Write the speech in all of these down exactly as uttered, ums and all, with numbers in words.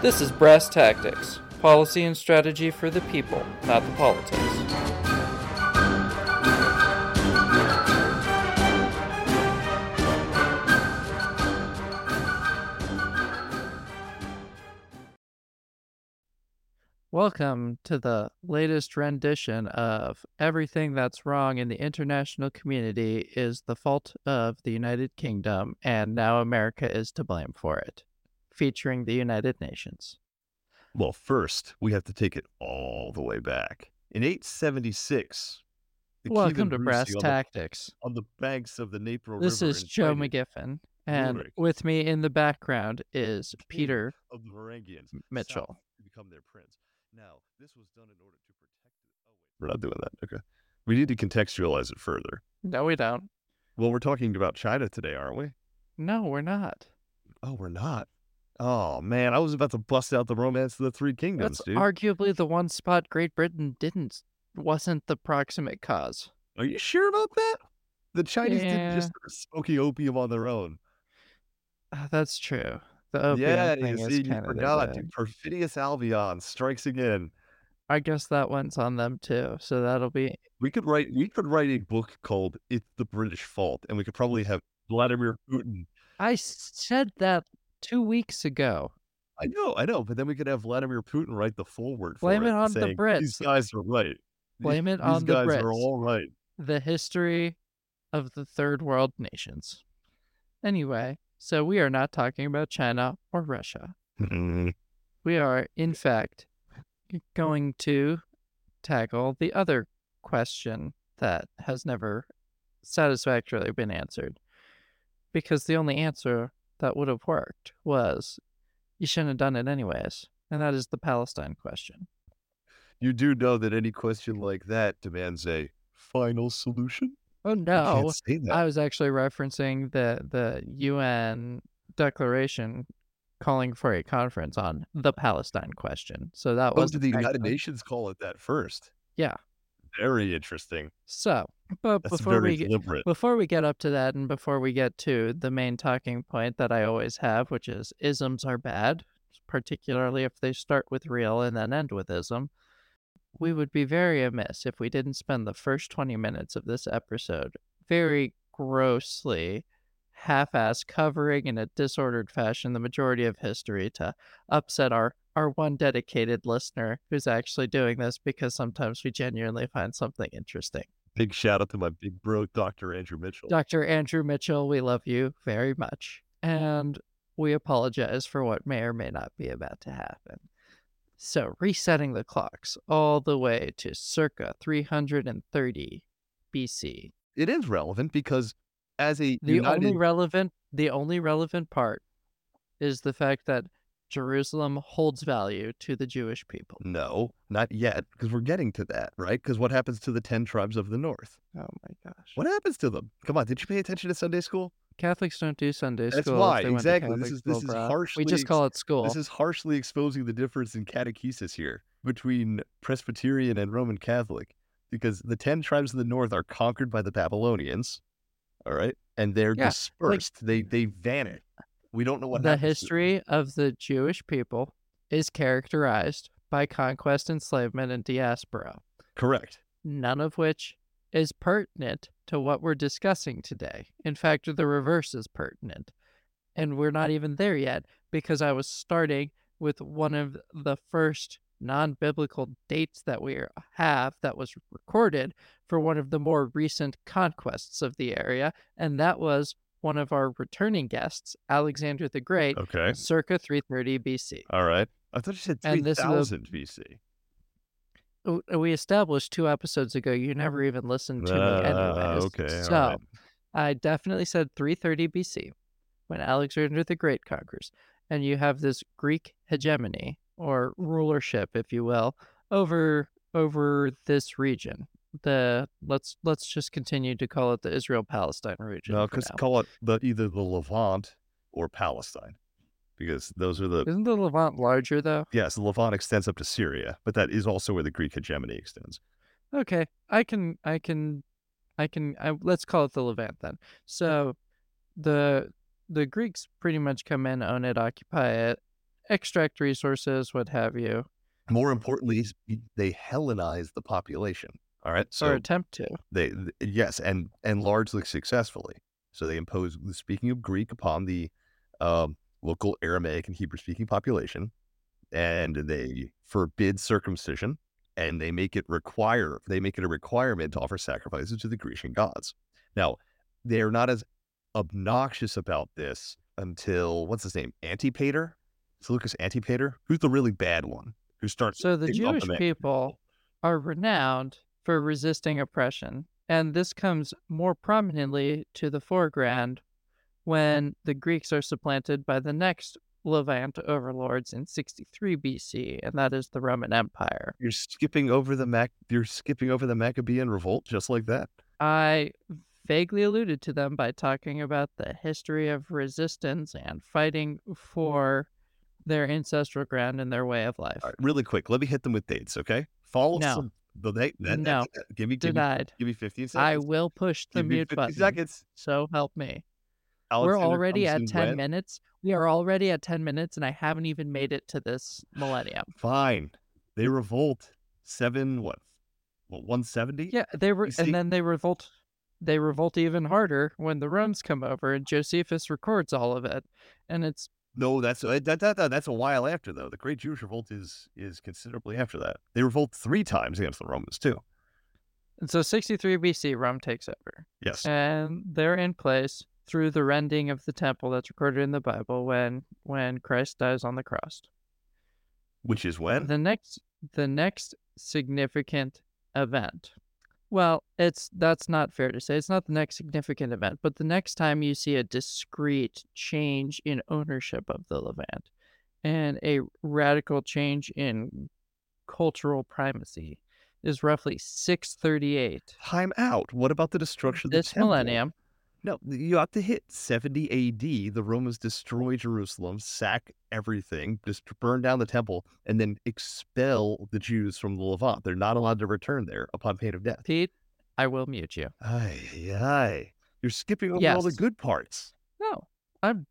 This is Brass Tactics, policy and strategy for the people, not the politics. Welcome to the latest rendition of Everything That's Wrong in the International Community is the Fault of the United Kingdom, and now America is to blame for it, featuring the United Nations. Well, first, we have to take it all the way back. In eight seventy-six, the Welcome Kievan to Brass Brucey on the, Tactics. on the banks of the Dnipro This River is Joe invited McGiffin, and Rurik, with me in the background is the king Peter of the Varangians, Mitchell. south to become their prince. Now, this was done in order to protect it. Oh, wait. We're not doing that. Okay. We need to contextualize it further. No, we don't. Well, we're talking about China today, aren't we? No, we're not. Oh, we're not. Oh, man, I was about to bust out the Romance of the Three Kingdoms, That's dude. arguably the one spot Great Britain didn't, wasn't the proximate cause. Are you sure about that? The Chinese Yeah. didn't just start smoking opium on their own. Uh, that's true. The opium Yeah, thing you is see, you kind of forgot, dude. Perfidious Albion strikes again. I guess that one's on them too, so that'll be... We could write we could write a book called It's the British Fault, and we could probably have Vladimir Putin. I said that two weeks ago. I know, I know, but then we could have Vladimir Putin write the foreword for Blame it, it on the saying, Brits. These guys are right. Blame it These on the guys Brits. are all right. The history of the third world nations. Anyway, so we are not talking about China or Russia. We are, in fact, going to tackle the other question that has never satisfactorily been answered. Because the only answer that would have worked was, you shouldn't have done it anyways. And that is the Palestine question. You do know that any question like that demands a final solution? Oh You no, can't say that. I was actually referencing the, the U N declaration calling for a conference on the Palestine question. So that Oh, was did the United actually- Nations call it that first? Yeah. Very interesting. So, but That's before very we get, deliberate. before we get up to that, and before we get to the main talking point that I always have, which is isms are bad, particularly if they start with real and then end with ism, we would be very amiss if we didn't spend the first twenty minutes of this episode very grossly half-ass covering in a disordered fashion the majority of history to upset our, our one dedicated listener who's actually doing this, because sometimes we genuinely find something interesting. Big shout out to my big bro, Doctor Andrew Mitchell. Doctor Andrew Mitchell, we love you very much. And we apologize for what may or may not be about to happen. So, resetting the clocks all the way to circa three hundred thirty B C. It is relevant because as a The United... only relevant the only relevant part is the fact that Jerusalem holds value to the Jewish people. No, not yet, because we're getting to that, right? Because what happens to the ten tribes of the north? Oh my gosh. What happens to them? Come on, did you pay attention to Sunday school? Catholics don't do Sunday That's school. if why, they went to exactly. This Catholic is this school, is bruh. harshly We just call it school. This is harshly exposing the difference in catechesis here between Presbyterian and Roman Catholic, because the ten tribes of the north are conquered by the Babylonians, all right, and they're Yeah, like- dispersed. they they vanish. We don't know what the happens to them. history of the Jewish people is characterized by conquest, enslavement, and diaspora, Correct. none of which is pertinent to what we're discussing today. In fact, the reverse is pertinent. And we're not even there yet, because I was starting with one of the first non-biblical dates that we have that was recorded for one of the more recent conquests of the area, and that was one of our returning guests, Alexander the Great, Okay. circa three thirty B C. All right. I thought you said And this is a- three thousand B C. W- We established two episodes ago you never even listened to me Ah, anyways. okay, all So right. I definitely said three thirty B C when Alexander the Great conquers. And you have this Greek hegemony, or rulership, if you will, over over this region. The let's let's just continue to call it the Israel-Palestine region. No, for because now. call it the either the Levant or Palestine, because those are the Isn't the Levant larger though? yes, the Levant extends up to Syria, but that is also where the Greek hegemony extends. Okay, I can I can I can I, let's call it the Levant then. So the the Greeks pretty much come in, own it, occupy it, extract resources, what have you. More importantly, they Hellenize the population. All right, or so attempt to. they th- yes, and and largely successfully. So they impose the speaking of Greek upon the um, local Aramaic and Hebrew speaking population, and they forbid circumcision, and they make it require they make it a requirement to offer sacrifices to the Grecian gods. Now, they're not as obnoxious about this until what's his name, Antipater, Seleucus Antipater, who's the really bad one who starts. So the picking up Jewish the man- people are renowned for resisting oppression, and this comes more prominently to the foreground when the Greeks are supplanted by the next Levant overlords in sixty-three B C, and that is the Roman Empire. You're skipping over the Mac. You're skipping over the Maccabean revolt just like that. I vaguely alluded to them by talking about the history of resistance and fighting for their ancestral ground and their way of life. All right, really quick, let me hit them with dates, okay? Follow No. some. The date. That, No. that, that, give me give me Denied. give me fifteen I seconds. will push the Give me mute fifty button. seconds. So help me. We're Alexander already comes at in ten when? minutes. We are already at ten minutes, and I haven't even made it to this millennium. Fine. They revolt seven what? What one seventy? Yeah, they were, You see- and then they revolt. They revolt even harder when the Romans come over, and Josephus records all of it, and it's No, that's uh, that, that, that that's a while after though. The Great Jewish Revolt is is considerably after that. They revolt three times against the Romans too. and so sixty-three B C, Rome takes over, Yes. and they're in place through the rending of the temple that's recorded in the Bible when when Christ dies on the cross. Which is when? The next the next significant event. Well, it's that's not fair to say. It's not the next significant event, but the next time you see a discrete change in ownership of the Levant and a radical change in cultural primacy is roughly six thirty-eight. Time out. What about the destruction of the This temple? millennium. No, you have to hit seventy A D. The Romans destroy Jerusalem, sack everything, just burn down the temple, and then expel the Jews from the Levant. They're not allowed to return there upon pain of death. Pete, I will mute you. Ay, ay. You're skipping over all the Yes. good parts. No, I'm.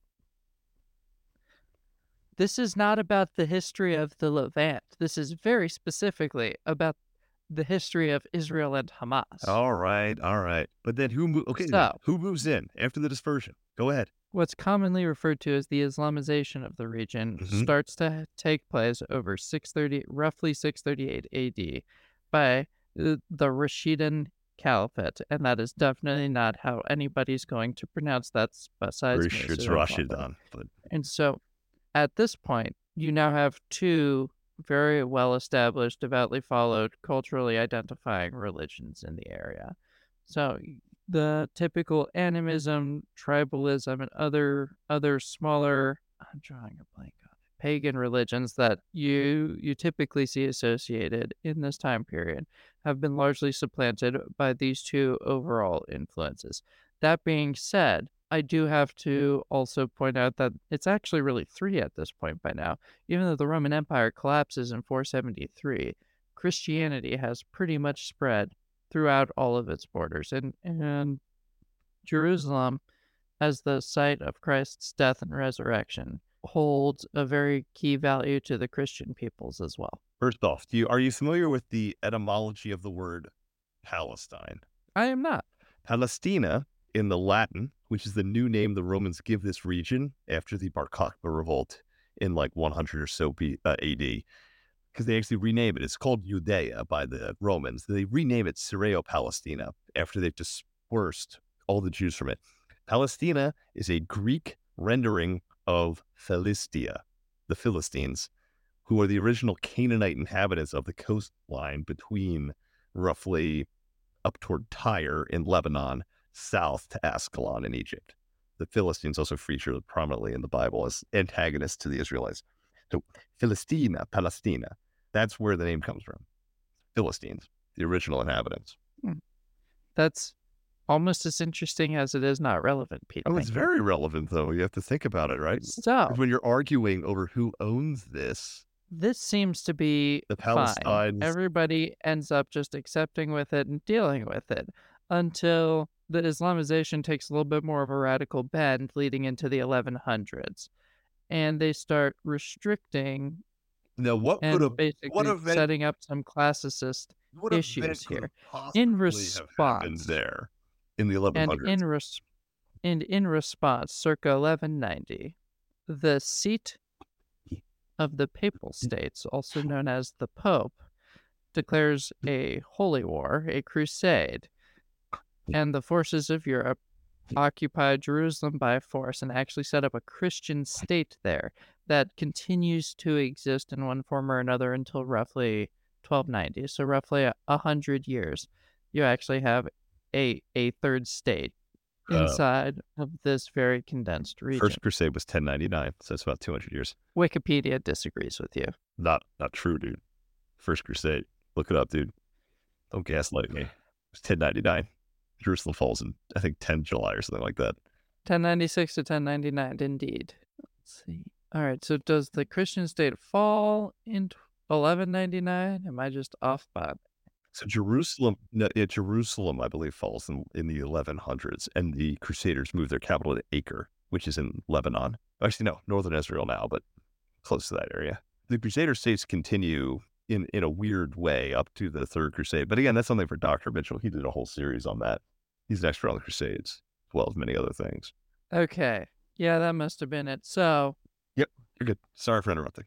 This is not about the history of the Levant. This is very specifically about the history of Israel and Hamas. All right, all right. But then who moves? Okay, then, So- who moves in after the dispersion? Go ahead. What's commonly referred to as the Islamization of the region Mhm. starts to take place over six thirty, roughly six thirty-eight A D by the, the Rashidun Caliphate, and that is definitely not how anybody's going to pronounce that besides me. Rish, so it's don't bother. Rashidun, but And so at this point, you now have two very well established, devoutly followed, culturally identifying religions in the area. So the typical animism, tribalism, and other other smaller I'm drawing a blank on it, pagan religions that you you typically see associated in this time period have been largely supplanted by these two overall influences. That being said, I do have to also point out that it's actually really three at this point by now. Even though the Roman Empire collapses in four seventy-three, Christianity has pretty much spread throughout all of its borders. And, and Jerusalem, as the site of Christ's death and resurrection, holds a very key value to the Christian peoples as well. first off, do you are you familiar with the etymology of the word Palestine? I am not. Palestina in the Latin, which is the new name the Romans give this region after the Bar Kokhba revolt in like one hundred or so B, uh, A D, because they actually rename it. It's called Judea by the Romans. They rename it Syrio Palestina after they've dispersed all the Jews from it. Palestina is a Greek rendering of Philistia, the Philistines, who are the original Canaanite inhabitants of the coastline between roughly up toward Tyre in Lebanon, south to Ascalon in Egypt. The Philistines also feature prominently in the Bible as antagonists to the Israelites. So Philistina, Palestina, that's where the name comes from. Philistines, the original inhabitants. That's almost as interesting as it is not relevant, Pete. Oh, it's Thank you. very relevant, though. You have to think about it, right? So 'Cause when you're arguing over who owns this, this seems to be the fine. Palestinians, Everybody ends up just accepting with it and dealing with it until the Islamization takes a little bit more of a radical bend leading into the eleven hundreds. and they start restricting Now, what could and have what basically event setting up some classicist what event issues could here. have In possibly have happened response, there in the and in eleven hundreds? res- and in response, circa eleven ninety, the seat of the Papal States, also known as the Pope, declares a holy war, a crusade, and the forces of Europe occupied Jerusalem by force and actually set up a Christian state there that continues to exist in one form or another until roughly twelve ninety. So roughly a, a hundred years, you actually have a a third state Uh, inside of this very condensed region. First Crusade was ten ninety-nine, so it's about two hundred years. Wikipedia disagrees with you. Not not true, dude. First Crusade. Look it up, dude. Don't gaslight me. It was ten ninety-nine. Jerusalem falls in, I think, ten July or something like that. ten ninety-six to ten ninety-nine, indeed. Let's see. All right, so does the Christian state fall in eleven ninety-nine? Am I just off by? So Jerusalem, no, yeah, Jerusalem, I believe, falls in, in the eleven hundreds, and the Crusaders moved their capital to Acre, which is in Lebanon. Actually, no, northern Israel now, but close to that area. The Crusader states continue in, in a weird way up to the Third Crusade. But again, that's something for Doctor Mitchell. He did a whole series on that. He's an expert on the Crusades, as well as many other things. Okay. Yeah, that must have been it. So, Yep, you're good. Sorry for interrupting.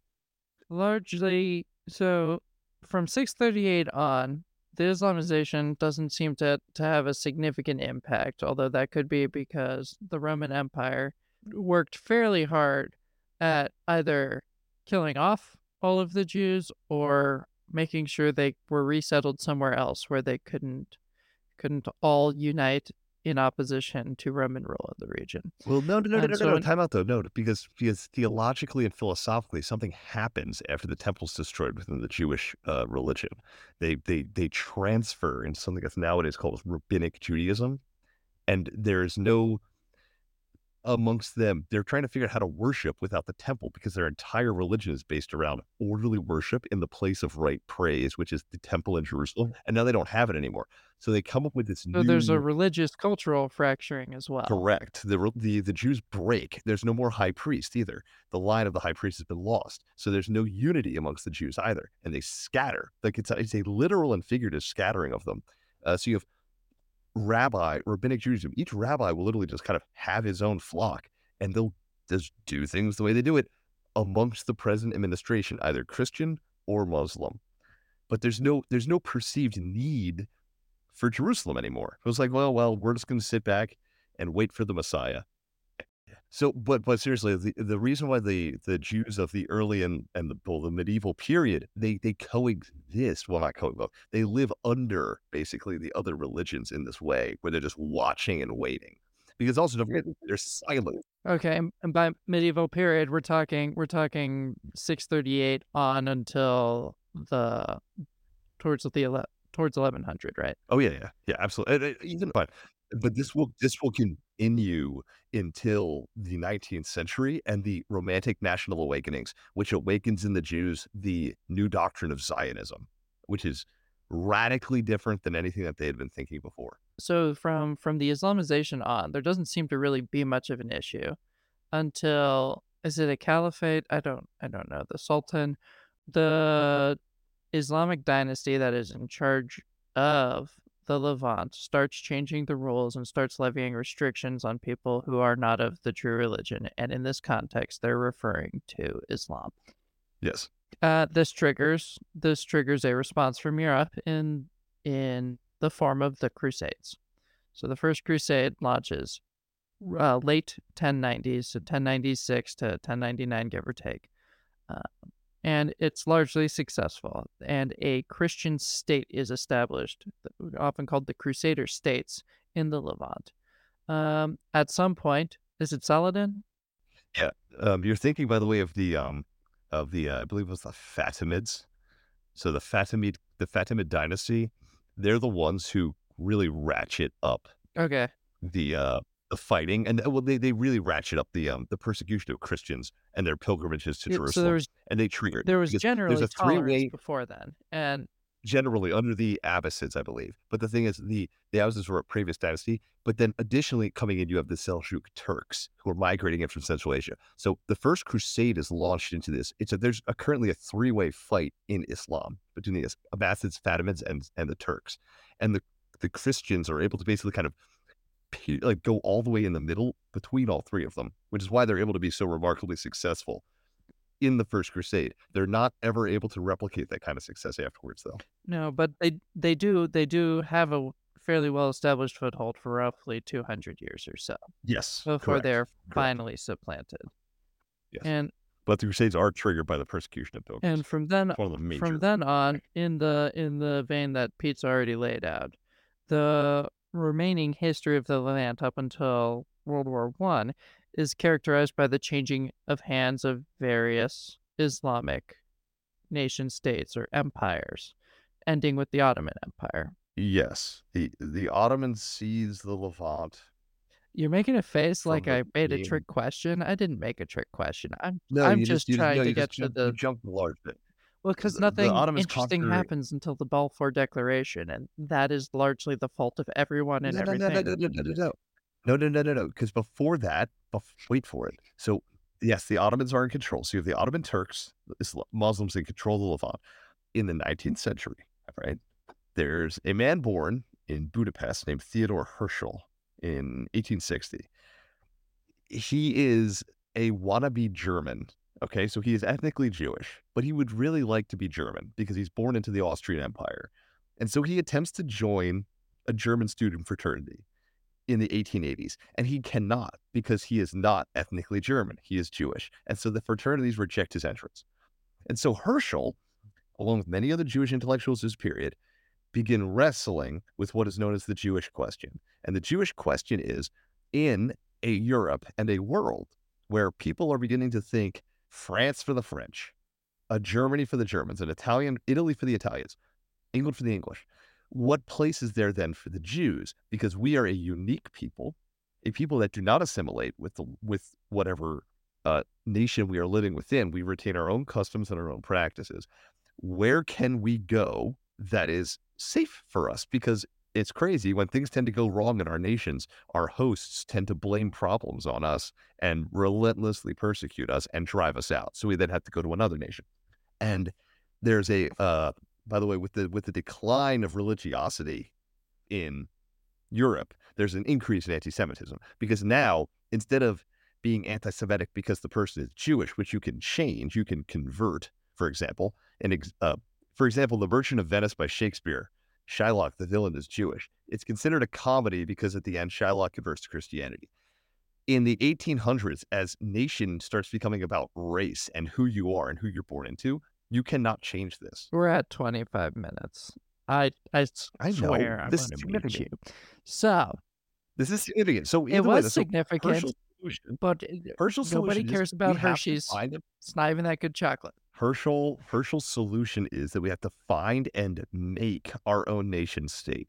largely, so from six thirty-eight on, the Islamization doesn't seem to, to have a significant impact, although that could be because the Roman Empire worked fairly hard at either killing off all of the Jews or making sure they were resettled somewhere else where they couldn't couldn't all unite in opposition to Roman rule in the region. Well, no, no, no, no, And no, so no. in- Time out, though. No, because because theologically and philosophically, something happens after the temple's destroyed within the Jewish uh, religion. They they they transfer into something that's nowadays called rabbinic Judaism, and there is no amongst them. They're trying to figure out how to worship without the temple because their entire religion is based around orderly worship in the place of right praise, which is the temple in Jerusalem. And now they don't have it anymore. So they come up with this so new. there's a religious cultural fracturing as well. Correct. The, the the Jews break. There's no more high priest either. The line of the high priest has been lost. So there's no unity amongst the Jews either. And they scatter. Like it's a, it's a literal and figurative scattering of them. Uh, so you have rabbi, rabbinic Judaism. Each rabbi will literally just kind of have his own flock, and they'll just do things the way they do it amongst the present administration, either Christian or Muslim. But there's no there's no perceived need for Jerusalem anymore. It was like, well, well, we're just going to sit back and wait for the Messiah. So, but but seriously, the, the reason why the, the Jews of the early and, and the, well, the medieval period, they they coexist, well, not coexist, they live under basically the other religions in this way, where they're just watching and waiting. Because also, don't forget, they're silent. Okay, and and by medieval period, we're talking we're talking six thirty-eight on until the towards the ele- towards eleven hundred, right? Oh yeah, yeah, yeah, absolutely. And, uh, even but but this will this will continue until the nineteenth century and the Romantic National Awakenings, which awakens in the Jews the new doctrine of Zionism, which is radically different than anything that they had been thinking before. So from from the Islamization on, there doesn't seem to really be much of an issue until, is it a caliphate? I don't I don't know. The Sultan, the Islamic dynasty that is in charge of the Levant starts changing the rules and starts levying restrictions on people who are not of the true religion. And in this context, they're referring to Islam. Yes. Uh, this triggers this triggers a response from Europe in in the form of the Crusades. So the first Crusade launches uh, late ten nineties, so ten ninety-six to ten ninety-nine, give or take. Uh, and it's largely successful. And a Christian state is established, often called the Crusader states, in the Levant. Um, at some point, is it Saladin? Yeah. Um, you're thinking, by the way, of the um, of the uh, I believe it was the Fatimids. So the Fatimid the Fatimid dynasty, they're the ones who really ratchet up Okay. the uh, the fighting, and well, they, they really ratchet up the um the persecution of Christians and their pilgrimages to Yeah, so Jerusalem, there was and they trigger there was because generally there's a tolerance three way. before then, and generally under the Abbasids, I believe. But the thing is, the, the Abbasids were a previous dynasty. But then additionally coming in, you have the Seljuk Turks who are migrating in from Central Asia. So the First Crusade is launched into this. It's a, there's a, currently a three-way fight in Islam between the Abbasids, Fatimids, and, and the Turks. And the, the Christians are able to basically kind of like go all the way in the middle between all three of them, which is why they're able to be so remarkably successful in the First Crusade. They're not ever able to replicate that kind of success afterwards, though. No, but they they do they do have a fairly well established foothold for roughly two hundred years or so. Yes, before correct, they're correct. finally supplanted. Yes, and but the Crusades are triggered by the persecution of pilgrims. And from then It's one of the major... from then on, in the in the vein that Pete's already laid out, the remaining history of the Levant up until World War One is characterized by the changing of hands of various Islamic nation states or empires, ending with the Ottoman Empire. Yes, the the Ottomans seized the Levant. You're making a face like I made a game. trick question. I didn't make a trick question. I'm No, I'm you just, just, you trying just, no, to you get just to jumped, the you jumped a large bit. well, because The, nothing the Ottomans interesting conquering... happens until the Balfour Declaration, and that is largely the fault of everyone and No, no, no, everything. no, no, no, no, no, no, no, no, no, no. Because before that, bef- wait for it. So yes, the Ottomans are in control. So you have the Ottoman Turks, Islam, Muslims in control of the Levant in the nineteenth century. Right? There's a man born in Budapest named Theodor Herzl in eighteen sixty. He is a wannabe German. Okay, so he is ethnically Jewish, but he would really like to be German because he's born into the Austrian Empire. And so he attempts to join a German student fraternity in the eighteen eighties, and he cannot because he is not ethnically German. He is Jewish. And so the fraternities reject his entrance. And so Herschel, along with many other Jewish intellectuals of this period, begin wrestling with what is known as the Jewish question. And the Jewish question is, in a Europe and a world where people are beginning to think France for the French, a Germany for the Germans, an Italian, Italy for the Italians, England for the English, what place is there then for the Jews? Because we are a unique people, a people that do not assimilate with the, with whatever uh, nation we are living within. We retain our own customs and our own practices. Where can we go that is safe for us? Because it's crazy when things tend to go wrong in our nations, our hosts tend to blame problems on us and relentlessly persecute us and drive us out. So we then have to go to another nation. And there's a, uh, by the way, with the with the decline of religiosity in Europe, there's an increase in anti-Semitism because now instead of being anti-Semitic because the person is Jewish, which you can change, you can convert, for example, and uh, for example, The Merchant of Venice by Shakespeare, Shylock, the villain, is Jewish. It's considered a comedy because at the end, Shylock converts to Christianity. In the eighteen hundreds, as nation starts becoming about race and who you are and who you're born into, you cannot change this. We're at twenty-five minutes. I I, I swear know. I'm This going is to mute you. significant. So This is significant. So it either way, was so significant, Herschel's solution, but Herschel's nobody solution cares is about we have to Hershey's. find a- It's not even that good chocolate. Herschel Herschel's solution is that we have to find and make our own nation state.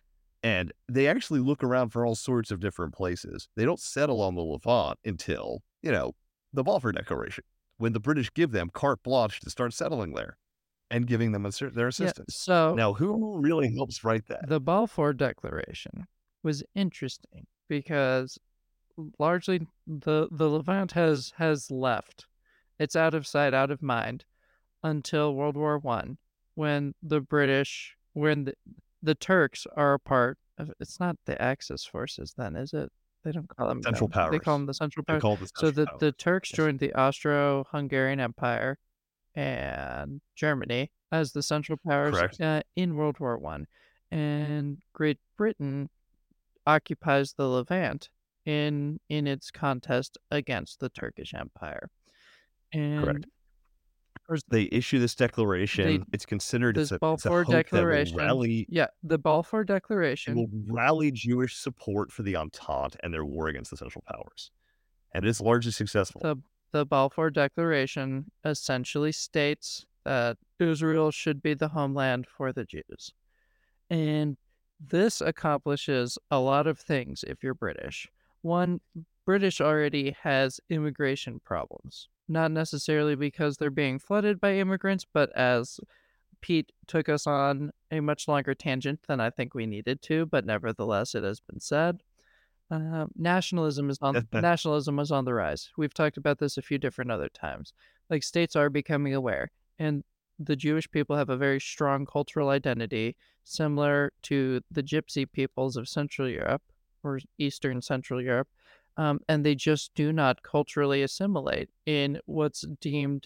And they actually look around for all sorts of different places. They don't settle on the Levant until, you know, the Balfour Declaration, when the British give them carte blanche to start settling there and giving them a, their assistance. Yeah, so now, who really helps write that? The Balfour Declaration was interesting because largely the, the Levant has, has left. It's out of sight, out of mind until World War One, when the British, when the, the Turks are a part of, it's not the Axis forces then, is it? They don't call them Central them. Powers. They call them the Central They Powers. call it the So Central the, Powers. the Turks Yes. joined the Austro-Hungarian Empire and Germany as the Central Powers uh, in World War One, and Great Britain occupies the Levant in in its contest against the Turkish Empire. And Correct. They issue this declaration. They, it's considered this it's a, Balfour it's a hope Declaration. that will rally, yeah, the Balfour Declaration will rally Jewish support for the Entente and their war against the Central Powers, and it's largely successful. The the Balfour Declaration essentially states that Israel should be the homeland for the Jews, and this accomplishes a lot of things if you're British. One, British already has immigration problems. Not necessarily because they're being flooded by immigrants, but as Pete took us on a much longer tangent than I think we needed to, but nevertheless, it has been said. Uh, nationalism is on nationalism is on the rise. We've talked about this a few different other times. Like states are becoming aware, and the Jewish people have a very strong cultural identity, similar to the Gypsy peoples of Central Europe or Eastern Central Europe, um, and they just do not culturally assimilate in what's deemed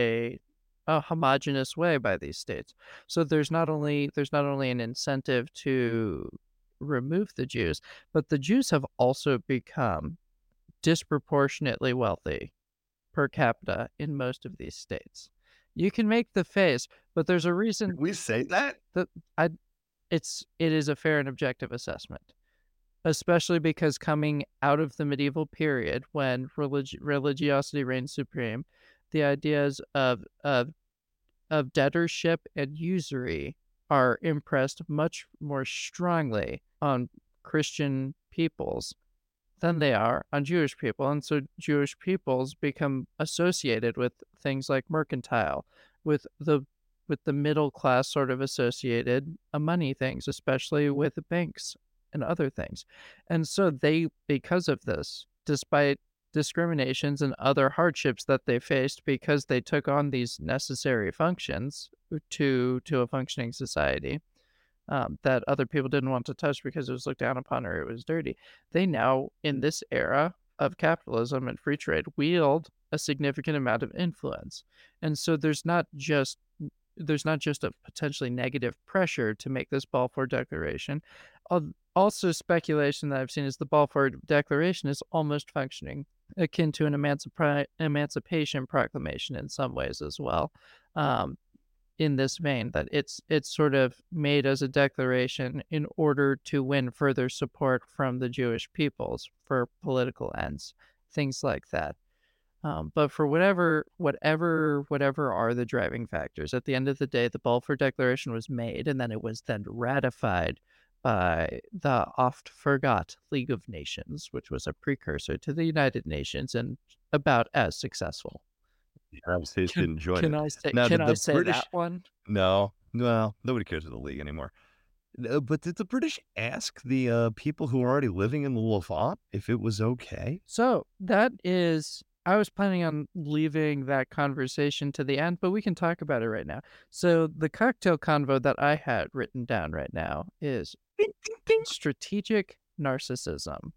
a a homogenous way by these states. So there's not only there's not only an incentive to remove the Jews, but the Jews have also become disproportionately wealthy per capita in most of these states. You can make the face, but there's a reason we say that that I it's it is a fair and objective assessment, especially because coming out of the medieval period when relig- religiosity reigned supreme, the ideas of of of debtorship and usury are impressed much more strongly on Christian peoples than they are on Jewish people. And so Jewish peoples become associated with things like mercantile, with the with the middle class sort of associated uh, money things, especially with banks and other things. And so they, because of this, despite discriminations and other hardships that they faced because they took on these necessary functions to to a functioning society, um, that other people didn't want to touch because it was looked down upon or it was dirty. They now, in this era of capitalism and free trade, wield a significant amount of influence. And so there's not just there's not just a potentially negative pressure to make this Balfour Declaration. Al- Also, speculation that I've seen is the Balfour Declaration is almost functioning akin to an emancipa- emancipation proclamation in some ways as well. Um, in this vein, that it's it's sort of made as a declaration in order to win further support from the Jewish peoples for political ends, things like that. Um, but for whatever, whatever, whatever are the driving factors, at the end of the day, the Balfour Declaration was made, and then it was then ratified by the oft forgot League of Nations, which was a precursor to the United Nations and about as successful. the United States Can didn't join can it. I say Now, can did I the say British? that one? No, well, nobody cares for the league anymore. No, but did the British ask the uh, people who were already living in the Levant if it was okay? So that is, I was planning on leaving that conversation to the end, but we can talk about it right now. So the cocktail convo that I had written down right now is Ding, ding, ding. strategic narcissism,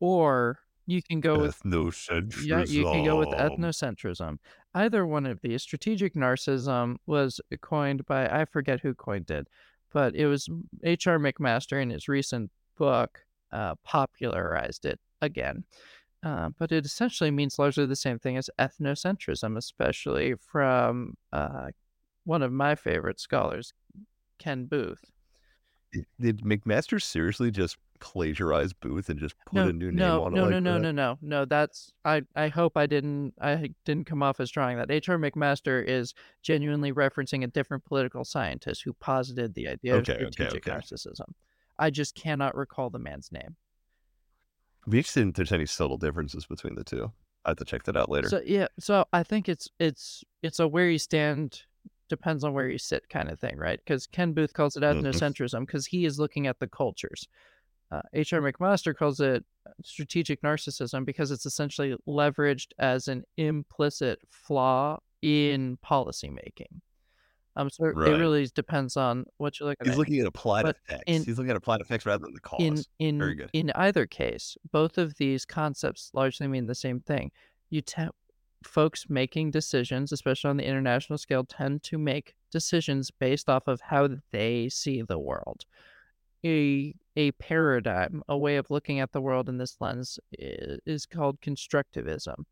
or you can go with yeah, you can go with Ethnocentrism. ethnocentrism. Either one of these. Strategic narcissism was coined by, I forget who coined it, but it was H R McMaster in his recent book uh, popularized it again. Uh, but it essentially means largely the same thing as ethnocentrism, especially from uh, one of my favorite scholars, Ken Booth. Did, did McMaster seriously just plagiarize Booth and just put No, a new name no, on it no, no, like no, that? no, no, no. That's I. I hope I didn't. I didn't come off as drawing that. H R McMaster is genuinely referencing a different political scientist who posited the idea of Okay, okay, strategic okay. narcissism. I just cannot recall the man's name. Be interested if there's any subtle differences between the two. I have to check that out later. So yeah, so I think it's it's it's a where you stand depends on where you sit kind of thing, right? Because Ken Booth calls it Mhm. ethnocentrism because he is looking at the cultures. Uh, H R McMaster calls it strategic narcissism because it's essentially leveraged as an implicit flaw in policymaking. Um, so it Right. really depends on what you're looking He's at. looking at applied But effects. in He's looking at applied effects rather than the in cause. Very in good. in either case, both of these concepts largely mean the same thing. You te- Folks making decisions, especially on the international scale, tend to make decisions based off of how they see the world. A a paradigm, a way of looking at the world in this lens is, is called constructivism.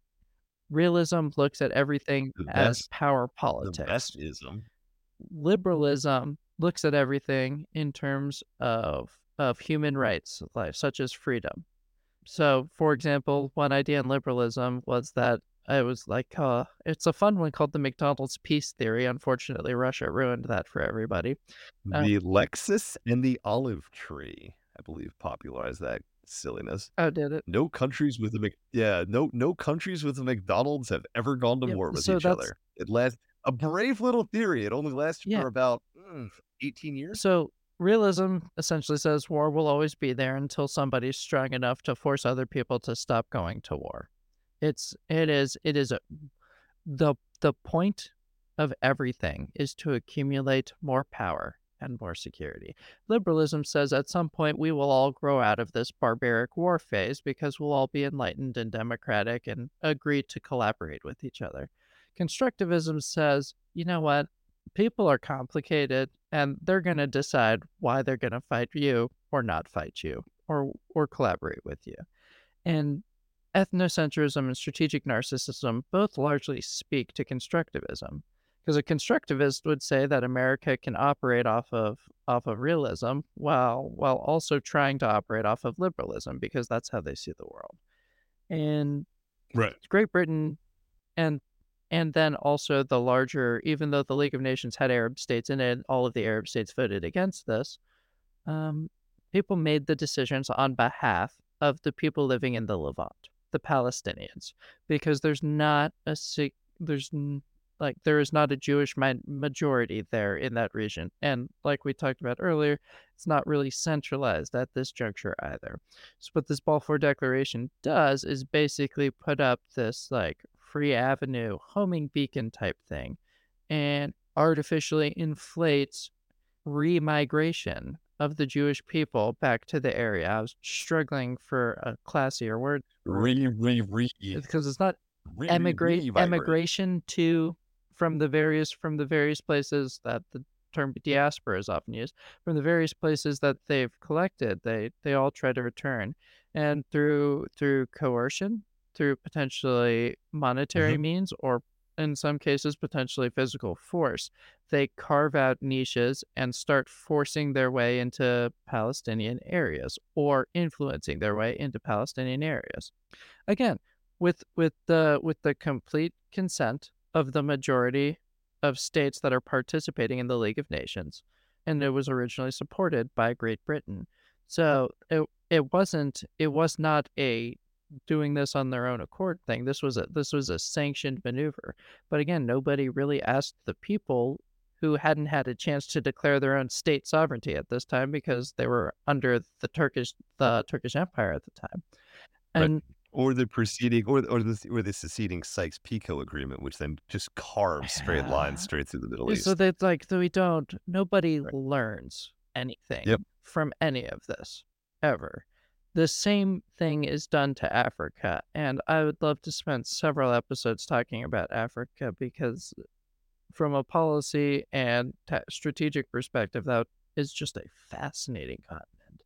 Realism looks at everything The as best, power the politics. best ism. Liberalism looks at everything in terms of of human rights, like such as freedom. So, for example, one idea in liberalism was that it was like uh, it's a fun one called the McDonald's peace theory. Unfortunately, Russia ruined that for everybody. Uh, The Lexus and the olive tree, I believe, popularized that silliness. oh, did it? No countries with a Mc, yeah, no no countries with a McDonald's have ever gone to Yep. war with So each that's other. It last a brave little theory. It only lasted Yeah. for about mm, eighteen years. So realism essentially says war will always be there until somebody's strong enough to force other people to stop going to war. It's it is it is a, the the point of everything is to accumulate more power and more security. Liberalism says at some point we will all grow out of this barbaric war phase because we'll all be enlightened and democratic and agree to collaborate with each other. Constructivism says, you know what? People are complicated and they're going to decide why they're going to fight you or not fight you or or collaborate with you. And ethnocentrism and strategic narcissism both largely speak to constructivism. Because a constructivist would say that America can operate off of off of realism while while also trying to operate off of liberalism because that's how they see the world. And Right. Great Britain and and then also the larger, even though the League of Nations had Arab states in it, all of the Arab states voted against this. Um, people made the decisions on behalf of the people living in the Levant, the Palestinians, because there's not a sig- there's n- like there is not a Jewish mi- majority there in that region, and like we talked about earlier, it's not really centralized at this juncture either. So what this Balfour Declaration does is basically put up this like free avenue homing beacon type thing, and artificially inflates remigration of the Jewish people back to the area. I was struggling for a classier word Re, re, re, because it's not re, emigrate re, emigration to from the various from the various places that the term diaspora is often used, from the various places that they've collected. They they all try to return, and through through coercion, through potentially monetary Mhm. means, or in some cases potentially physical force, they carve out niches and start forcing their way into Palestinian areas or influencing their way into Palestinian areas. Again, with with the with the complete consent of the majority of states that are participating in the League of Nations, and it was originally supported by Great Britain. So it it wasn't it was not a doing this on their own accord thing. This was a this was a sanctioned maneuver. But again, nobody really asked the people who hadn't had a chance to declare their own state sovereignty at this time because they were under the Turkish the Turkish Empire at the time. Right. And Or the preceding, or or the or the seceding Sykes-Picot Agreement, which then just carves straight lines straight through the Middle so East. that's like so we don't nobody Right. learns anything Yep. from any of this ever. The same thing is done to Africa, and I would love to spend several episodes talking about Africa because from a policy and ta strategic perspective, that is just a fascinating continent.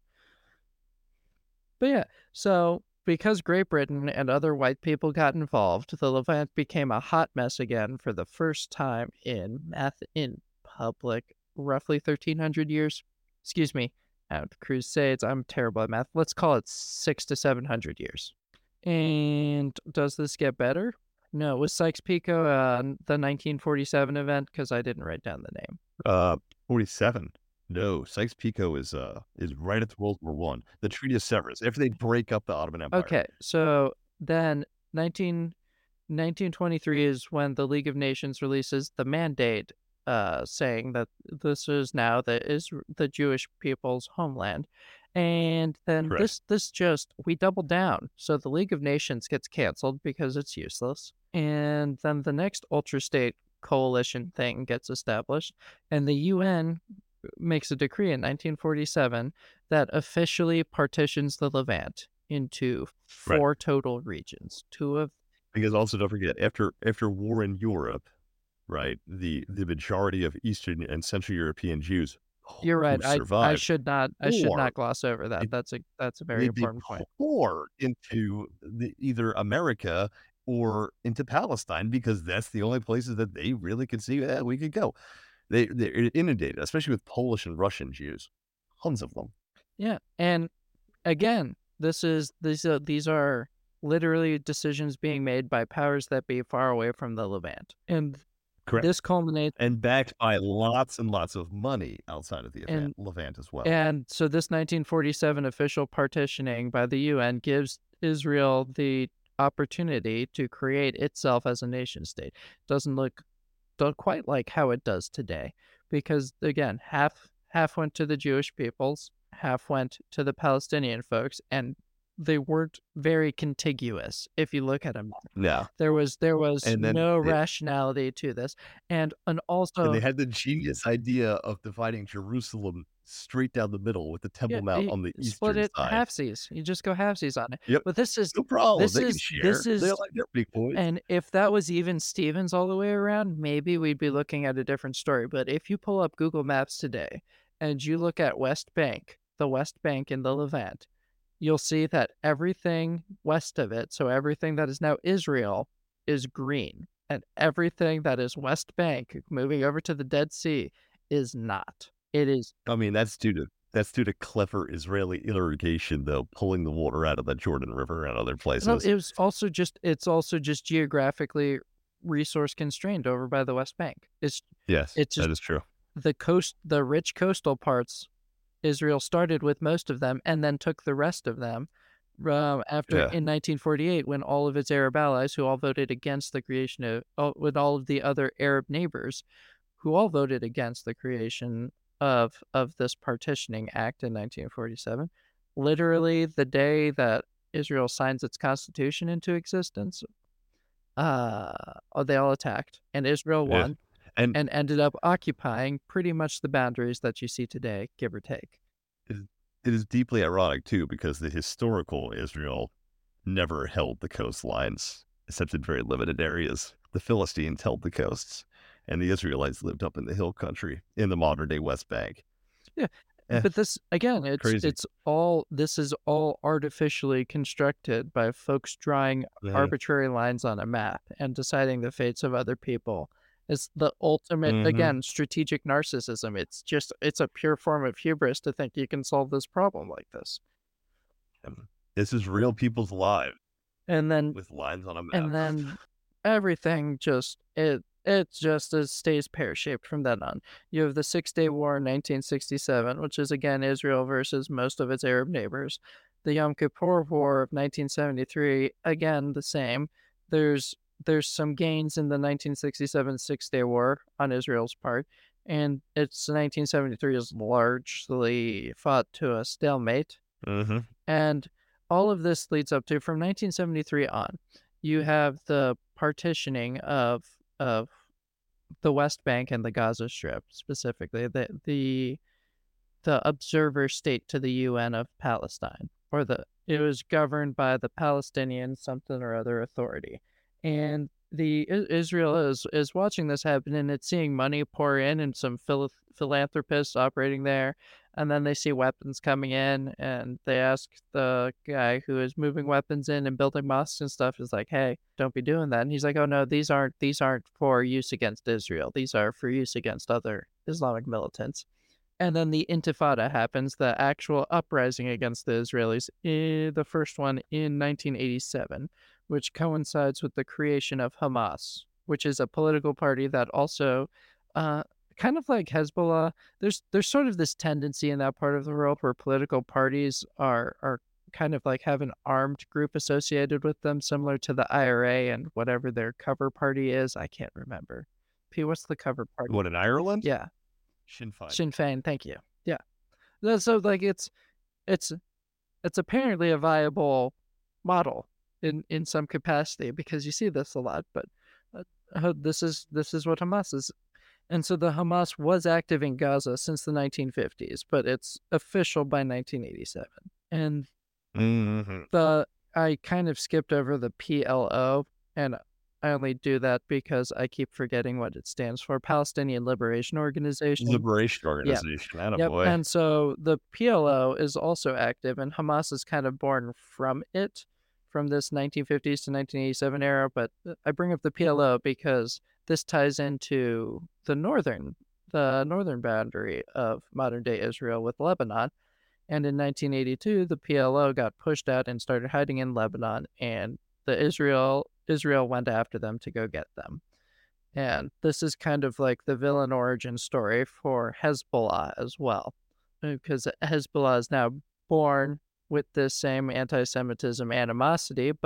But yeah, so because Great Britain and other white people got involved, the Levant became a hot mess again for the first time in math in public, roughly thirteen hundred years. Excuse me, out of Crusades. I'm terrible at math. Let's call it six to seven hundred years. And does this get better? No, was Sykes-Picot uh, the nineteen forty-seven event? Because I didn't write down the name. Uh, forty-seven. No, Sykes-Picot is uh is right at the World War One. The Treaty of Sevres. After they break up the Ottoman Empire. Okay, so then nineteen, nineteen twenty-three is when the League of Nations releases the mandate, uh, saying that this is now the is the Jewish people's homeland, and then Correct. this this just we double down. So the League of Nations gets canceled because it's useless, and then the next ultra state coalition thing gets established, and the U N makes a decree in nineteen forty-seven that officially partitions the Levant into Right. four total regions. Two of Because also don't forget, after after war in Europe, right, the the majority of Eastern and Central European Jews You're right. who I I survived should not I should or not gloss over they that. That's a that's a very they they important point. pour into the, either America or into Palestine because that's the only places that they really could see, yeah, we could go. They they're inundated, especially with Polish and Russian Jews, tons of them. Yeah, and again, this is these are these are literally decisions being made by powers that be far away from the Levant, and Correct. this culminates And backed by lots and lots of money outside of the Levant, and Levant as well. And so this nineteen forty-seven official partitioning by the U N gives Israel the opportunity to create itself as a nation state. Doesn't look looked quite like how it does today, because again, half half went to the Jewish peoples, half went to the Palestinian folks, and they weren't very contiguous if you look at them. No. There was there was And then no it rationality to this. And and and they also had the genius idea of dividing Jerusalem straight down the middle with the yeah, Temple Mount y on the split eastern it side. halfsies. You just go halfsies on it. Yep. But this is No problem. this They can is this share. They is like their big boys. and if that was even Stevens all the way around, maybe we'd be looking at a different story. But if you pull up Google Maps today and you look at West Bank, the West Bank in the Levant, you'll see that everything west of it, so everything that is now Israel, is green. And everything that is West Bank, moving over to the Dead Sea, is not. It is I mean, that's due to that's due to clever Israeli irrigation, though, pulling the water out of the Jordan River and other no, places. it was also just it's also just geographically resource constrained over by the West Bank. It's Yes, it's just that is true. the coast the rich coastal parts, Israel started with most of them and then took the rest of them um, after Yeah. in nineteen forty-eight, when all of its Arab allies who all voted against the creation of all, with all of the other Arab neighbors who all voted against the creation of of this partitioning act in nineteen forty-seven, literally the day that Israel signs its constitution into existence, uh, oh, they all attacked, and Israel Yeah. won And and ended up occupying pretty much the boundaries that you see today, give or take. it is it is deeply ironic, too, because the historical Israel never held the coastlines, except in very limited areas. The Philistines held the coasts, and the Israelites lived up in the hill country in the modern-day West Bank. Yeah, Eh, but this again, it's crazy. it's all this is all artificially constructed by folks drawing Mhm. arbitrary lines on a map and deciding the fates of other people. It's the ultimate, Mhm. again, strategic narcissism. It's just it's a pure form of hubris to think you can solve this problem like this. Um, This is real people's lives And then with lines on a map. and then everything just it it just is, stays pear-shaped from then on. You have the Six-Day War in nineteen sixty-seven, which is again Israel versus most of its Arab neighbors. The Yom Kippur War of nineteen seventy-three, again the same. There's there's some gains in the nineteen sixty-seven Six-Day War on Israel's part, and its nineteen seventy-three is largely fought to a stalemate. Mhm. And all of this leads up to, from nineteen seventy-three on, you have the partitioning of of the West Bank and the Gaza Strip, specifically the the the observer state to the U N of Palestine, or the it was governed by the Palestinian something or other authority, and the I- Israel is is watching this happen, and it's seeing money pour in and some phil- philanthropists operating there, and then they see weapons coming in, and they ask the guy who is moving weapons in and building mosques and stuff, is like, hey, don't be doing that. And he's like, oh no, these aren't these aren't for use against Israel, these are for use against other Islamic militants. And then the Intifada happens, the actual uprising against the Israelis, eh, the first one in nineteen eighty-seven, which coincides with the creation of Hamas, which is a political party that also, uh, kind of like Hezbollah, there's there's sort of this tendency in that part of the world where political parties are are kind of like have an armed group associated with them, similar to the I R A and whatever their cover party is. I can't remember. P, what's the cover party? What, in Ireland? Yeah. Sinn Féin. Sinn Féin, thank you. Yeah. No, so like it's it's it's apparently a viable model in in some capacity, because you see this a lot, but uh, uh, this is this is what Hamas is. And so the Hamas was active in Gaza since the nineteen fifties, but it's official by nineteen eighty-seven. And Mhm. the I kind of skipped over the P L O, and I only do that because I keep forgetting what it stands for. Palestinian Liberation Organization. Liberation Yeah. Organization. Yep. Attaboy. And so the P L O is also active, and Hamas is kind of born from it, from this nineteen fifties to nineteen eighty-seven era. But uh, I bring up the P L O because this ties into the northern, the northern boundary of modern day Israel with Lebanon. And in nineteen eighty-two, the P L O got pushed out and started hiding in Lebanon, and the Israel Israel went after them to go get them. And this is kind of like the villain origin story for Hezbollah as well, because Hezbollah is now born with this same anti-Semitism animosity, but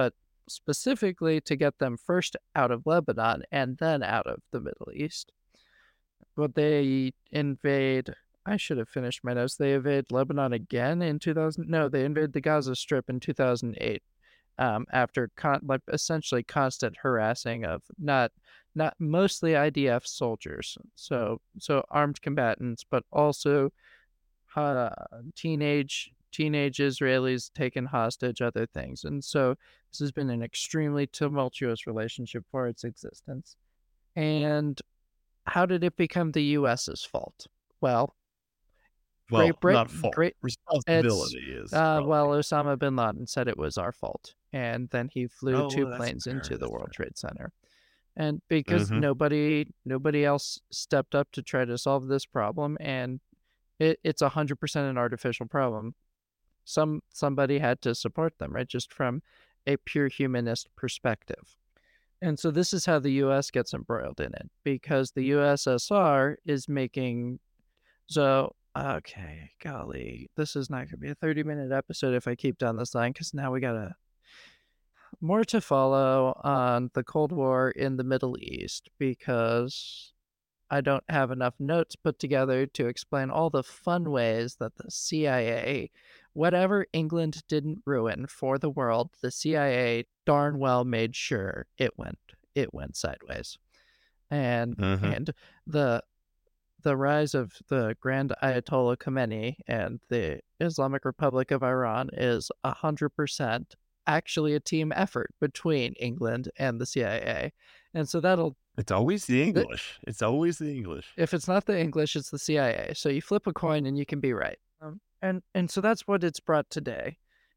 specifically to get them first out of Lebanon and then out of the Middle East. But they invade. I should have finished my notes. They invade Lebanon again in two thousand. No, they invaded the Gaza Strip in two thousand eight. Um, after con- like essentially constant harassing of not not mostly I D F soldiers, so so armed combatants, but also uh, teenage teenage Israelis taken hostage, other things, and so this has been an extremely tumultuous relationship for its existence. And how did it become the U S's fault? Well, Well, Great Britain, not fault. great. It's Responsibility is uh, probably. well, Osama bin Laden said it was our fault, and then he flew Oh, two that's planes fair. into the That's World fair. Trade Center, and because Mhm. nobody nobody else stepped up to try to solve this problem, and it, it's a hundred percent an artificial problem. Some somebody had to support them, right? Just from a pure humanist perspective. And so this is how the U S gets embroiled in it, because the U S S R is making so okay, golly, this is not going to be a thirty minute episode if I keep down this line, because now we got to more to follow on the Cold War in the Middle East, because I don't have enough notes put together to explain all the fun ways that the C I A, whatever England didn't ruin for the world, the C I A darn well made sure it went it went sideways. And Mhm. and the the rise of the Grand Ayatollah Khomeini and the Islamic Republic of Iran is one hundred percent actually a team effort between England and the C I A. And so that'll It's always the th- English. It's always the English. if it's not the English, it's the C I A. So you flip a coin and you can be right. Um, and and so that's what it's brought today.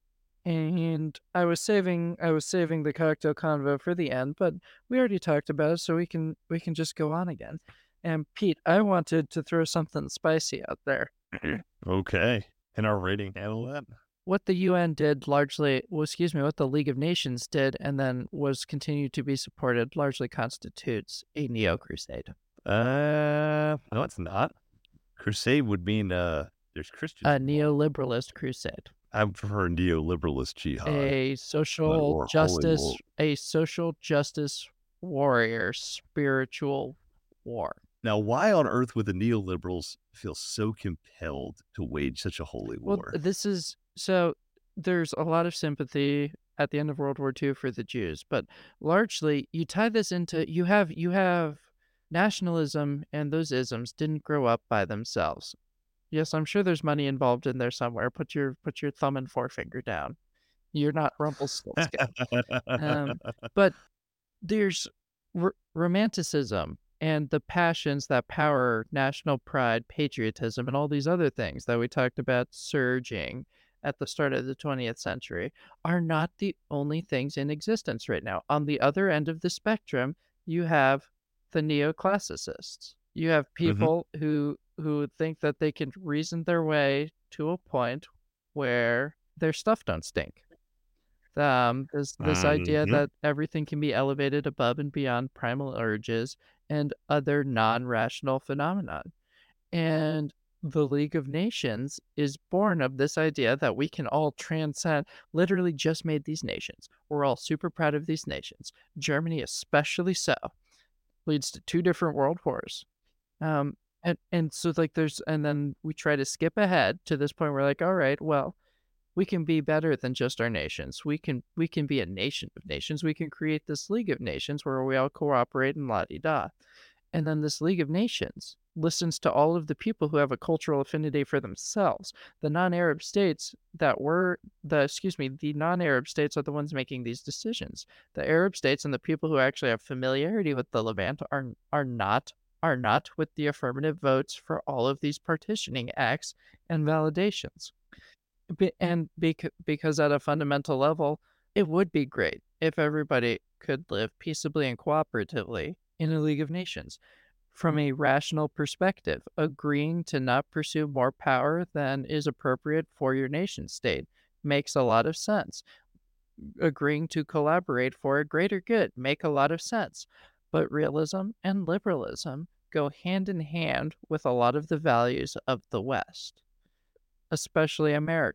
And I was saving I was saving the cocktail convo for the end, but we already talked about it, so we can we can just go on again. And Pete, I wanted to throw something spicy out there. Okay. And our rating handle that? What the U N did largely, well, excuse me, what the League of Nations did and then was continued to be supported largely constitutes a neo-crusade. Uh, no, it's not. Crusade would mean uh, there's Christians. A involved. neoliberalist crusade. I prefer neoliberalist jihad. A social or justice, holy war. a social justice warrior, spiritual war. Now, why on earth would the neoliberals feel so compelled to wage such a holy Well, war? this is so there's a lot of sympathy at the end of World War Two for the Jews, but largely you tie this into you have you have nationalism, and those isms didn't grow up by themselves. Yes, I'm sure there's money involved in there somewhere. Put your put your thumb and forefinger down. You're not Rumpelstiltskin. um, but there's r- romanticism and the passions that power national pride, patriotism, and all these other things that we talked about surging at the start of the twentieth century are not the only things in existence right now. On the other end of the spectrum, you have the neoclassicists. You have people mm-hmm. who who think that they can reason their way to a point where their stuff don't stink. Um, this this mm-hmm. idea that everything can be elevated above and beyond primal urges and other non-rational phenomenon. And the League of Nations is born of this idea that we can all transcend, literally just made these nations. We're all super proud of these nations. Germany especially so. Leads to two different world wars. Um, and, and so like there's, and then we try to skip ahead to this point where like, all right, well, we can be better than just our nations. We can we can be a nation of nations. We can create this League of Nations where we all cooperate and la-di-da. And then this League of Nations listens to all of the people who have a cultural affinity for themselves. The non-Arab states that were, the excuse me, the non-Arab states are the ones making these decisions. The Arab states and the people who actually have familiarity with the Levant are are not are not with the affirmative votes for all of these partitioning acts and validations. And because at a fundamental level, it would be great if everybody could live peaceably and cooperatively in a League of Nations. From a rational perspective, agreeing to not pursue more power than is appropriate for your nation state makes a lot of sense. Agreeing to collaborate for a greater good make a lot of sense. But realism and liberalism go hand in hand with a lot of the values of the West, especially America.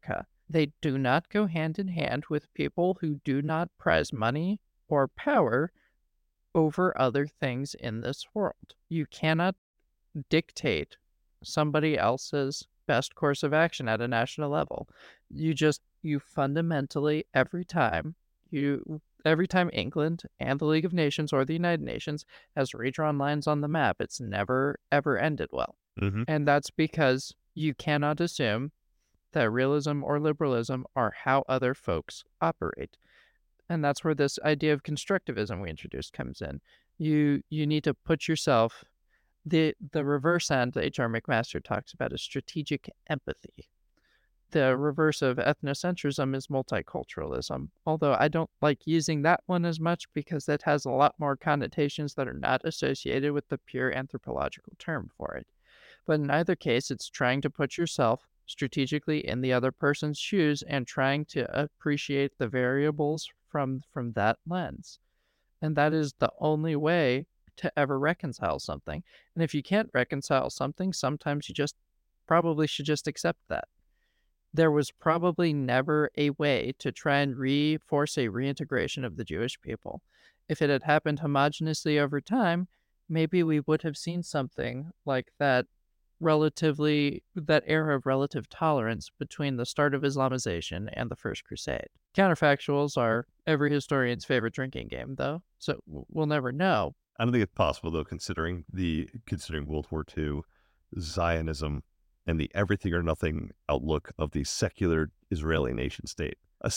They do not go hand in hand with people who do not prize money or power over other things in this world. You cannot dictate somebody else's best course of action at a national level. You just, you fundamentally, every time, you, every time England and the League of Nations or the United Nations has redrawn lines on the map, it's never, ever ended well. Mm-hmm. And that's because you cannot assume that realism or liberalism are how other folks operate. And that's where this idea of constructivism we introduced comes in. You you need to put yourself, the the reverse end that H R McMaster talks about is strategic empathy. The reverse of ethnocentrism is multiculturalism, although I don't like using that one as much because that has a lot more connotations that are not associated with the pure anthropological term for it. But in either case, it's trying to put yourself strategically in the other person's shoes and trying to appreciate the variables from from that lens. And that is the only way to ever reconcile something. And if you can't reconcile something, sometimes you just probably should just accept that. There was probably never a way to try and re-force a reintegration of the Jewish people. If it had happened homogeneously over time, maybe we would have seen something like that relatively, that era of relative tolerance between the start of Islamization and the First Crusade. Counterfactuals are every historian's favorite drinking game, though, so w- we'll never know. I don't think it's possible, though, considering the considering World War Two, Zionism, and the everything or nothing outlook of the secular Israeli nation state,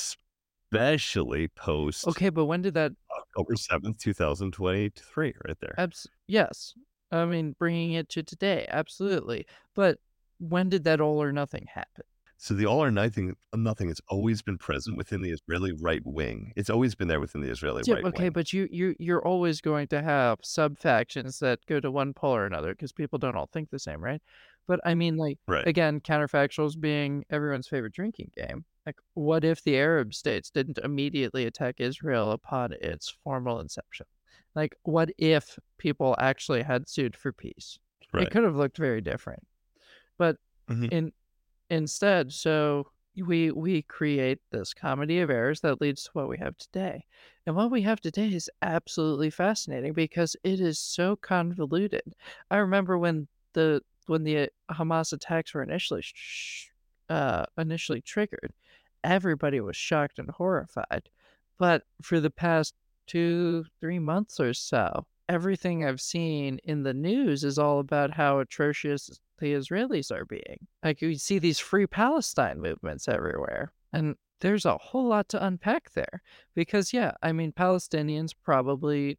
especially post Okay, but when did that... October seventh, two thousand twenty-three, right there. Abs- yes. I mean, bringing it to today, absolutely. But when did that all or nothing happen? So the all or nothing nothing has always been present within the Israeli right wing. It's always been there within the Israeli Yeah, right okay, wing. but you, you, you're always going to have sub-factions that go to one pole or another because people don't all think the same, right? But I mean, like, Right. again, counterfactuals being everyone's favorite drinking game. Like, what if the Arab states didn't immediately attack Israel upon its formal inception? Like, what if people actually had sued for peace? Right. It could have looked very different. But Mhm. in instead, so we we create this comedy of errors that leads to what we have today. And what we have today is absolutely fascinating because it is so convoluted. I remember when the when the Hamas attacks were initially sh- uh, initially triggered, everybody was shocked and horrified. But for the past two, three months or so, everything I've seen in the news is all about how atrocious the Israelis are being. Like, you see these free Palestine movements everywhere. And there's a whole lot to unpack there. Because, yeah, I mean, Palestinians probably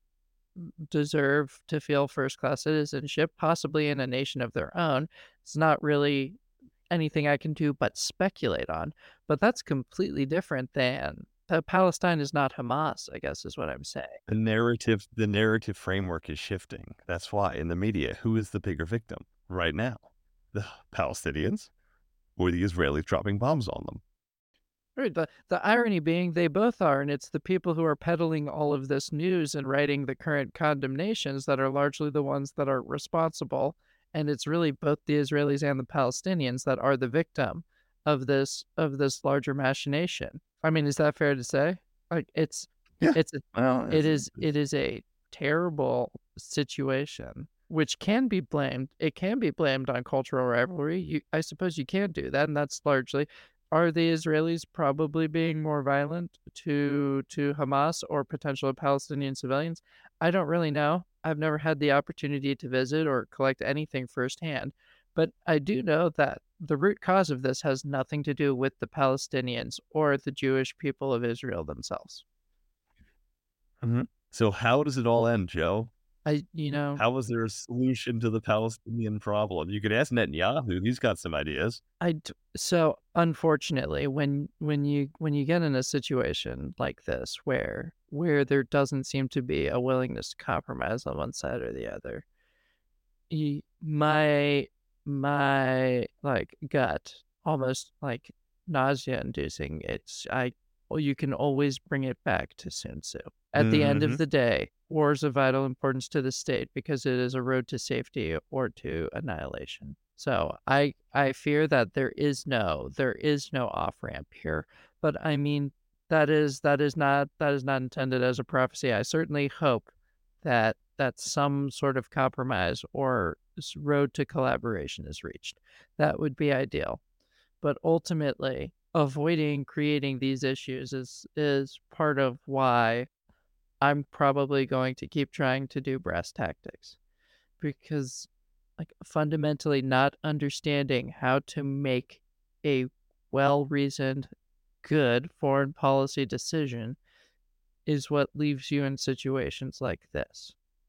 deserve to feel first class citizenship, possibly in a nation of their own. It's not really anything I can do but speculate on. But that's completely different than uh, Palestine is not Hamas, I guess is what I'm saying. The narrative, the narrative framework is shifting. That's why in the media, who is the bigger victim right now? The Palestinians or the Israelis dropping bombs on them? Right. The, the irony being they both are, and it's the people who are peddling all of this news and writing the current condemnations that are largely the ones that are responsible. And it's really both the Israelis and the Palestinians that are the victim of this of this larger machination. I mean, is that fair to say? Like, it's Yeah. it's a, Well, it is it is a terrible situation, which can be blamed. It can be blamed on cultural rivalry. You, I suppose you can do that, and that's largely. Are the Israelis probably being more violent to to Hamas or potential Palestinian civilians? I don't really know. I've never had the opportunity to visit or collect anything firsthand, but I do know that the root cause of this has nothing to do with the Palestinians or the Jewish people of Israel themselves. Mm-hmm. So how does it all end, Joe? I, you know, How is there a solution to the Palestinian problem? You could ask Netanyahu; he's got some ideas. I d- so unfortunately, when when you when you get in a situation like this where where there doesn't seem to be a willingness to compromise on one side or the other, y- my my like gut almost like nausea inducing. It's I well, you can always bring it back to Sun Tzu. At the end Mm-hmm. of the day, war is of vital importance to the state because it is a road to safety or to annihilation. So I I fear that there is no there is no off ramp here. But I mean that is that is not that is not intended as a prophecy. I certainly hope that that some sort of compromise or s- road to collaboration is reached. That would be ideal. But ultimately, avoiding creating these issues is is part of why I'm probably going to keep trying to do brass tactics because like fundamentally not understanding how to make a well-reasoned good foreign policy decision is what leaves you in situations like this.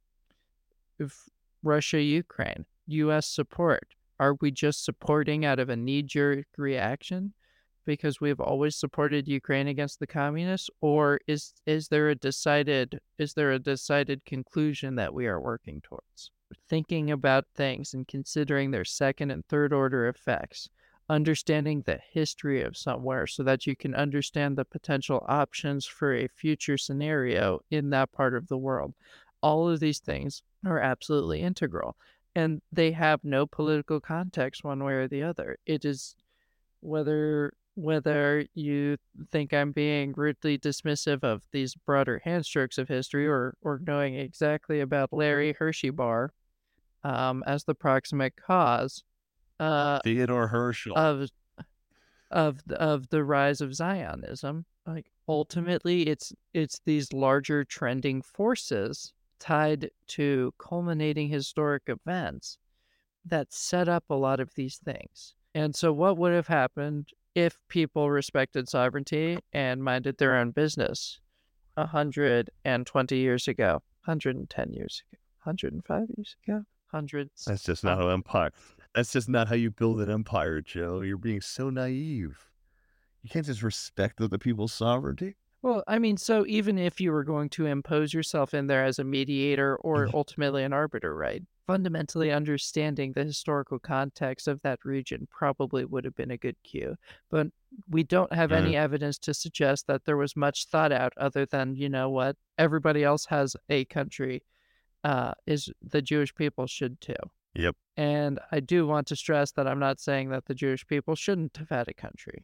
If Russia, Ukraine, U S support, are we just supporting out of a knee-jerk reaction because we've always supported Ukraine against the communists, or is is there a decided is there a decided conclusion that we are working towards? Thinking about things and considering their second and third order effects, understanding the history of somewhere so that you can understand the potential options for a future scenario in that part of the world. All of these things are absolutely integral, and they have no political context one way or the other. It is whether whether you think I'm being rudely dismissive of these broader handstrokes of history or or knowing exactly about Larry Hershey Bar um, as the proximate cause uh, Theodore Herschel. of of the, of the rise of Zionism. Like ultimately, it's it's these larger trending forces tied to culminating historic events that set up a lot of these things. And so, what would have happened if people respected sovereignty and minded their own business one hundred twenty years ago, one hundred ten years ago, one hundred five years ago, hundreds? That's just not how empire. That's just not how you build an empire, Joe. You're being so naive. You can't just respect other people's sovereignty. Well, I mean, so even if you were going to impose yourself in there as a mediator or ultimately an arbiter, right? Fundamentally understanding the historical context of that region probably would have been a good cue. But we don't have Mm. any evidence to suggest that there was much thought out other than, you know what, everybody else has a country, uh, is the Jewish people should too. Yep. And I do want to stress that I'm not saying that the Jewish people shouldn't have had a country.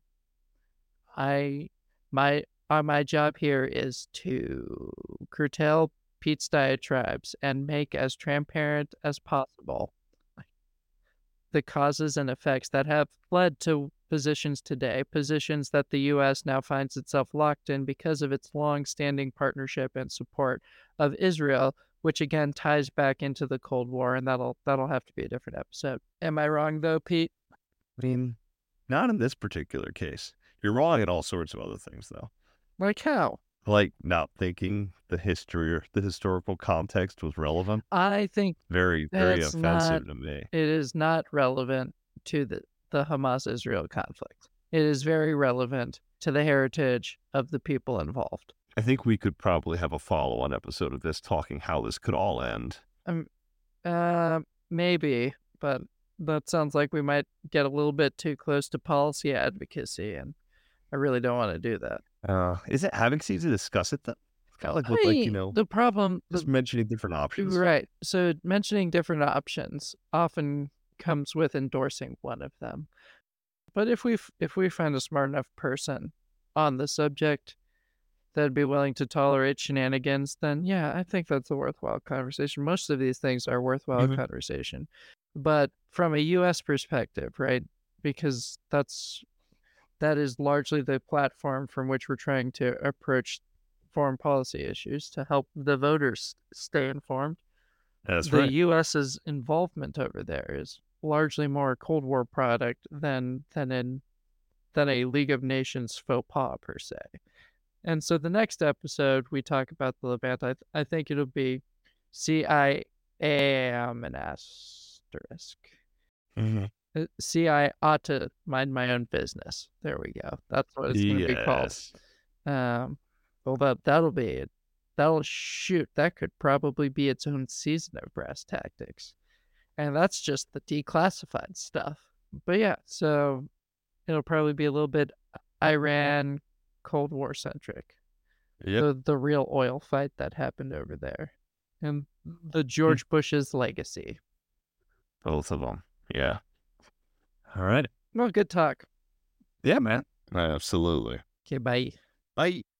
I, my, uh, my job here is to curtail Pete's diatribes and make as transparent as possible the causes and effects that have led to positions today, positions that the U S now finds itself locked in because of its long-standing partnership and support of Israel, which again ties back into the Cold War, and that'll that'll have to be a different episode. Am I wrong though, Pete? I mean, not in this particular case. You're wrong in all sorts of other things, though. Like how? Like not thinking the history or the historical context was relevant. I think Very, very that's offensive not, to me. it is not relevant to the, the Hamas-Israel conflict. It is very relevant to the heritage of the people involved. I think we could probably have a follow-on episode of this talking how this could all end. Um, uh, maybe, but that sounds like we might get a little bit too close to policy advocacy, and I really don't want to do that. Uh, is it having seems to discuss it though? It's kind of like I with like you mean, know the problem, just the, mentioning different options. right? So mentioning different options often comes with endorsing one of them. But if we if we find a smart enough person on the subject that'd be willing to tolerate shenanigans, then yeah, I think that's a worthwhile conversation. Most of these things are worthwhile Mhm. conversation. But from a U S perspective, right? Because that's that is largely the platform from which we're trying to approach foreign policy issues to help the voters stay informed. That's The right. US's involvement over there is largely more a Cold War product than than in than a League of Nations faux pas per se. And so the next episode we talk about the Levant. I, th- I think it'll be C I am an asterisk. Mm-hmm. Uh, C I ought to mind my own business. There we go. That's what it's going to be called. Yes. Um, well, that that'll be it. That'll shoot. That could probably be its own season of Brass Tactics, and that's just the declassified stuff. But yeah, so it'll probably be a little bit Iran Cold War centric. Yep. The the real oil fight that happened over there, and the George Bush's legacy. Both of them. Yeah. All right. Well, good talk. Yeah, man. Absolutely. Okay, bye. Bye.